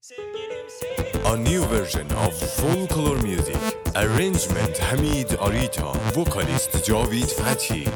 A new version of folklore music. Arrangement Hamid Arita. Vocalist Javid Fathi.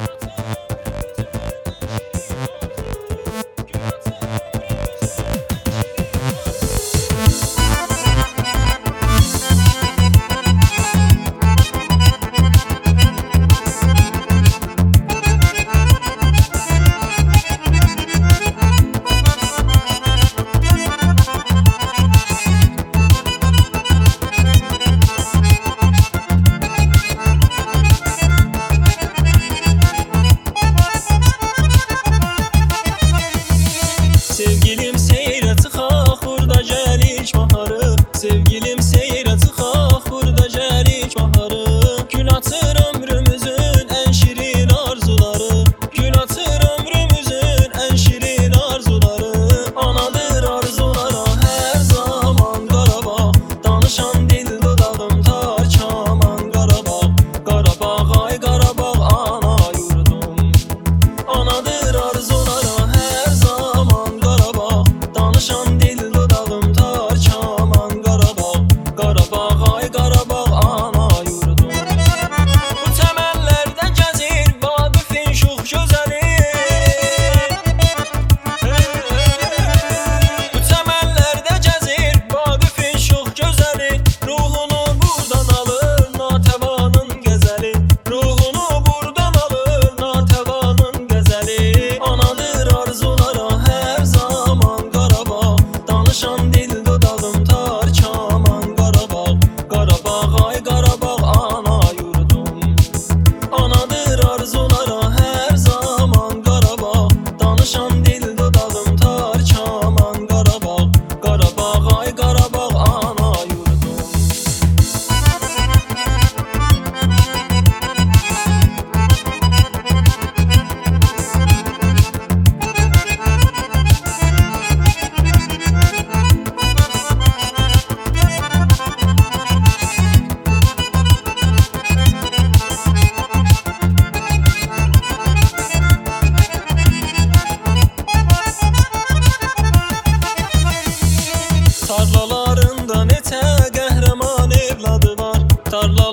Sevgilim seyre tıxaq, burada gəliş baharı. Sevgilim seyre tıxaq, burada gəliş baharı. Gün atır ömrümüzün ən şirin arzuları. Gün atır ömrümüzün ən şirin arzuları. Anadır arzulara hər zaman Qarabağ. Danışan dil dodağım tar kaman Qarabağ. Qarabağ ay Qarabağ ana yurdum. Anadır arzulara hər zaman danışan dil dodağım tar kaman Qarabağ. Qarabağ ay Qarabağ ana yurdum. Bu çəmənlərdə gəzir Vaqifin şux gözəli. Bu çəmənlərdə gəzir Vaqifin şux gözəli. Ruhunu buradan alır natəvanın qəzəli. Ruhunu buradan alır natəvanın qəzəli. Anadır arzulara hər zaman danışan dil dodağım tar kaman Qarabağ. Qarabağ ay Qarabağ ana yurdum. Anadır arzulara hər zaman Qarabağ. Danışan dil dodağım tar kaman Qarabağ. Qarabağ ay Qarabağ ana yurdum. Tarlalarında neçə qəhrəman evladı var.